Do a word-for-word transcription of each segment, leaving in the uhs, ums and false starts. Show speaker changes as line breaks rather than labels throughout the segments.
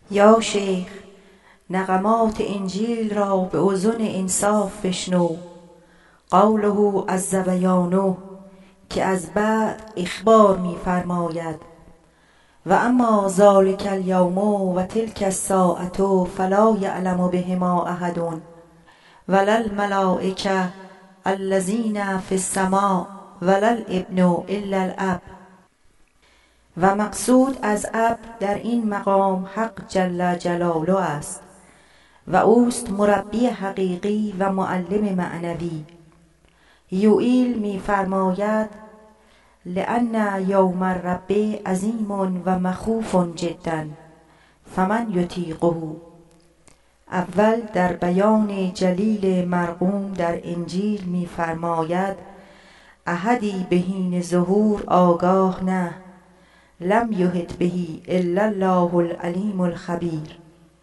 یا شیخ، نغمات انجیل را به اذن انصاف بشنو. قوله عز بیانه که از بعد اخبار می فرماید: و اما ذلک الیوم و تلک الساعة فلا یعلم بهما احد ولا الملائکة الذین فی السماء ولا الابن الا الاب. و مقصود از اب در این مقام حق جل جلاله است و اوست مربی حقیقی و معلم معنوی. یوئیل می فرماید: لأن یوم الرب عظیم و مخوف جدا فمن یطیقه. اول در بیان جلیل مرقوم در انجیل می فرماید: احدی به حین ظهور آگاه نه، لم یحط به الا الله العلیم الخبیر.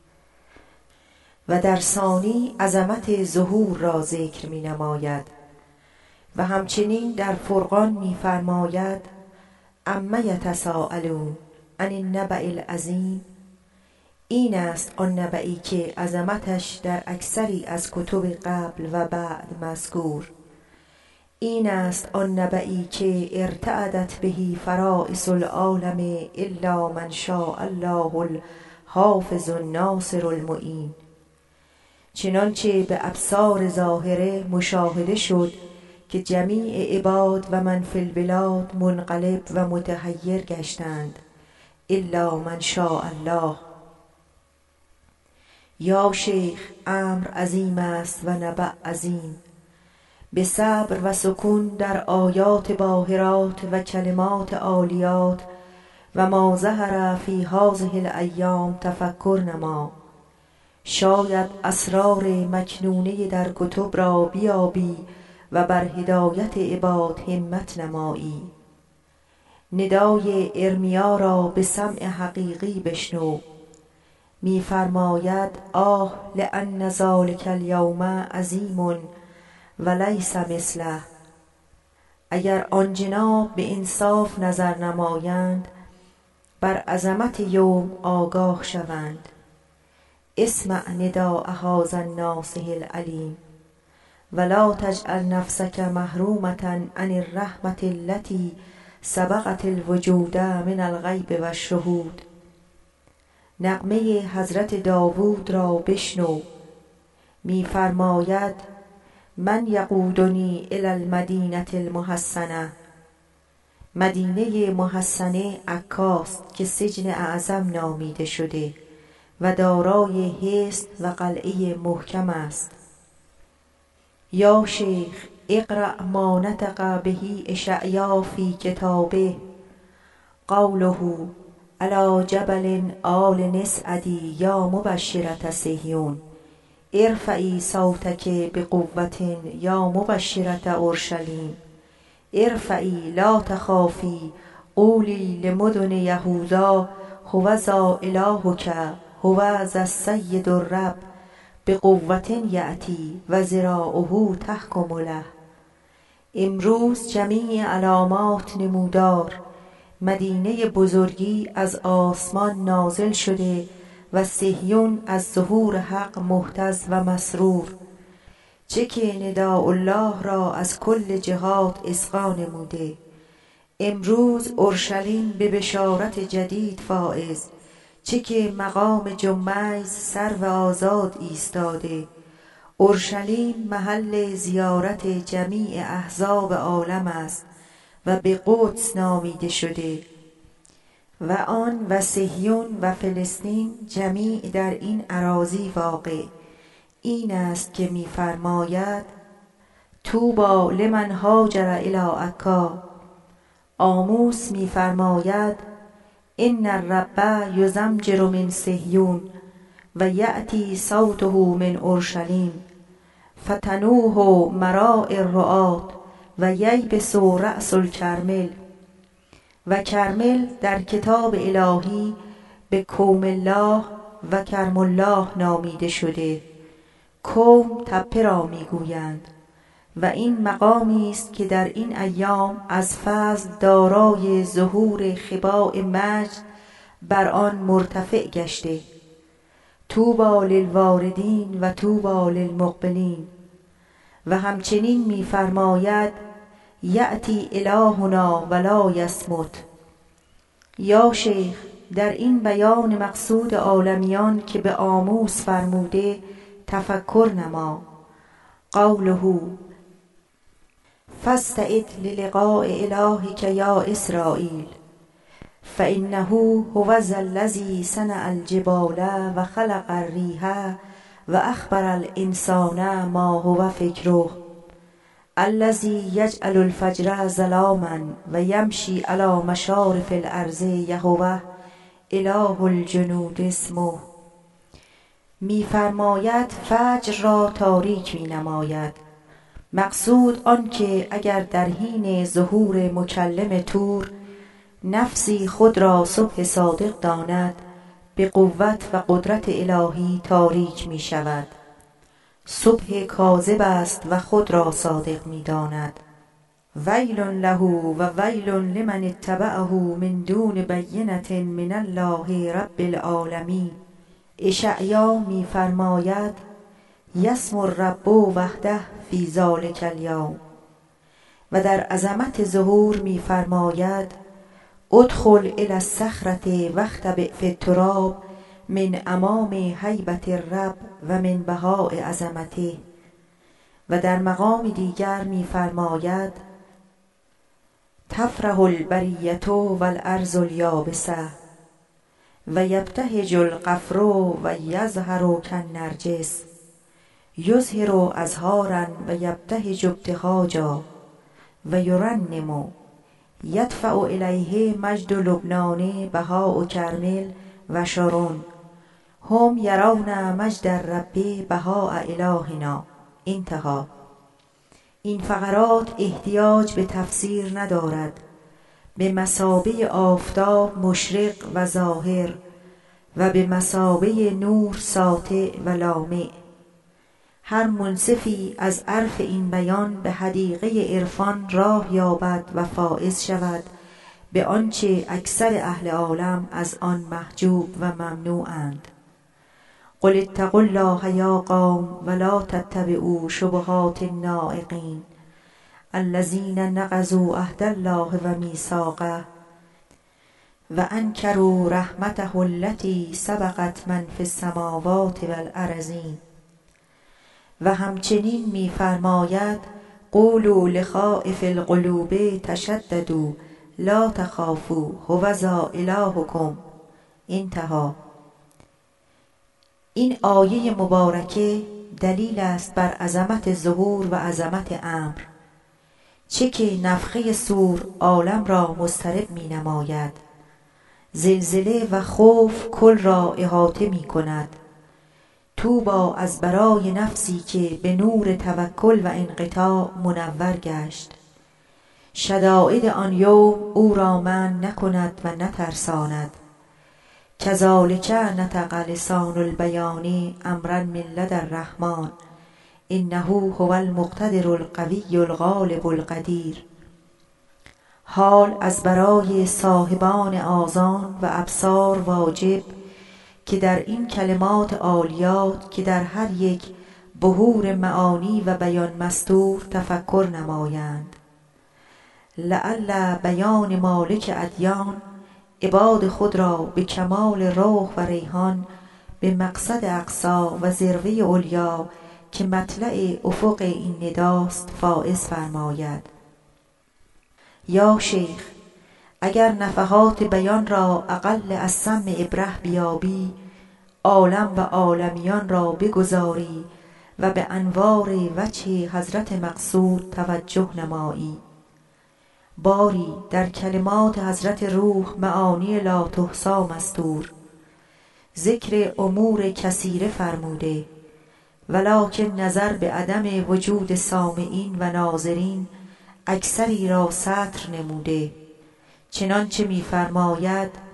و در ثانی عظمت ظهور را ذکر می نماید و همچنین در فرقان می فرماید: عما یتساءلون عن النبأ العظیم. این است آن نبئی که عظمتش در اکثری از کتب قبل و بعد مذکور. این است آن نبئی که ارتعدت بهی فرائس العالم الا من شاء الله الحافظ الناصر المعین. چنانچه به ابصار ظاهره مشاهده شد که جمیع عباد و من فی البلاد منقلب و متحیر گشتند الا من شاء الله. یا شیخ، امر عظیم است و نبأ عظیم. به صبر و سکون در آیات باهرات و کلمات عالیات و ما ظهر فی هذه الایام تفکر نما. شاید اسرار مکنونه در کتب را بیابی و بر هدایت عباد همت نمایی. ندای ارمیا را به سمع حقیقی بشنو. می فرماید: آه لأن ذلک الیوم عظیم و لیس مثله. اگر آن جناب به انصاف نظر نمایند بر عظمت یوم آگاه شوند. اسمع نداء هذا الناصح العلیم ولا تجعل نفسک محرومة عن الرحمة التي سبقت الوجود من الغیب و الشهود. نغمه حضرت داوود را بشنو. می فرماید: من یقودنی الی المدینة المحصنة. مدینه محصنه عکاست که سجن اعظم نامیده شده و دارای حصن و قلعه محکم است. یا شیخ، اقرأ ما نطق به اشعیا فی کتابه. قوله علی جبل آل نصعدی یا مبشرة صهیون ارفعی صوتک بقوة یا مبشرة اورشلیم ارفعی لا تخافی قولی لمدن یهوذا هوذا الهک هوذا السید الرب بقوة یأتی و ذراعه تحکم له. امروز جمیع علامات نمودار، مدینه بزرگی از آسمان نازل شده و صهیون از ظهور حق محتز و مسرور. چه که نداء الله را از کل جهات اصغا نموده. امروز اورشلیم به بشارت جدید فائز. چه که مقام جمیز سرو آزاد ایستاده. اورشلیم محل زیارت جمیع احزاب عالم است و به قدس نامیده شده و آن و صهیون و فلسطین جمیع در این اراضی واقع. این است که می فرماید: طوبی لمن هاجر الی عکا. آموس می فرماید: ان الرب یزمجر من صهیون و یأتی صوته من اورشلیم فتنوح مراء الرعاة و ییبس رأس الکرمل. و کرمل در کتاب الهی به کوم الله و کرم الله نامیده شده. کوم تپه را می گویند و این مقامی است که در این ایام از فضل دارای ظهور خباء مجد بر آن مرتفع گشته. طوبی للواردین و طوبی للمقبلین. و همچنین می‌فرماید یأتی الهنا ولا یصمت. یا شیخ، در این بیان مقصود عالمیان که به آموز فرموده تفکر نما. قوله فاستعد للقاء الهک یا اسراییل فانه هو ذا الذی صنع الجبال و خلق الریح و اخبر الانسان ما هو فکره الذی یجعل الفجر ظلاما و یمشی علی مشارف الارض یهوه اله الجنود اسمه. می‌فرماید فجر را تاریک می‌نماید. مقصود آن که اگر در حین ظهور مکلم طور نفسی خود را صبح صادق داند، به قوت و قدرت الهی تاریک می شود. صبح کاذب است و خود را صادق می داند. ویل له و ویل لمن اتبعه من دون بینة من الله رب العالمین. اشعیا می فرماید یسمو الرب وحده فی ذلک الیوم. و در عظمت ظهور می فرماید ادخل الی الصخرة واختبئ فی التراب من امام هیبة الرب و من بهاء عظمته. و در مقام دیگر می فرماید تفرح البریة والارض الیابسة و یبتهج القفر و یظهر کالنرجس یظهر ازهارا و یبتهج ابتهاجا و یرنم یدفع الیه مجد لبنان بهاء کرمل و شارون هم یرون مجد الرب بهاء الهنا. انتهی. این فقرات احتیاج به تفسیر ندارد. به مثابه آفتاب مشرق و ظاهر و به مثابه نور ساطع و لامع. هر منصفی از عرف این بیان به حدیقه عرفان راه یابد و فائز شود به آنچه اکثر اهل عالم از آن محجوب و ممنوعند. قل اتقوا الله یا قوم ولا تتبعوا شبهات الناعقین الذین نقضوا عهد الله و میثاقه و انکروا رحمته التي سبقت من فی السماوات والارضین. و همچنین می فرماید قولوا لخائف القلوب تشددوا لا تخافوا هو ذا الهکم. انتهی. این آیه مبارکه دلیل است بر عظمت ظهور و عظمت امر. چه که نفخه صور عالم را مضطرب می نماید، زلزله و خوف کل را احاطه می کند. طوبی از برای نفسی که به نور توکل و انقطاع منور گشت. شدائد آن یوم او را منع نکند و نترساند. کذالک نطق لسان البیان امرا من لدی الرحمن انه هو المقتدر القوی الغالب القدیر. حال از برای صاحبان آذان و ابصار واجب که در این کلمات عالیات که در هر یک بحور معانی و بیان مستور تفکر نمایند. لعل بیان مالک ادیان عباد خود را به کمال روح و ریحان به مقصد اقصا و ذروه علیا که مطلع افق این نداست فائز فرماید. یا شیخ، اگر نفحات بیان را اقل از سمع ابره بیابی، عالم و عالمیان را بگذاری و به انوار وجه حضرت مقصود توجه نمایی. باری در کلمات حضرت روح معانی لا تحصی مستور، ذکر امور کثیره فرموده، ولکن نظر به عدم وجود سامعین و ناظرین اکثری را ستر نموده. چنانچه می فرماید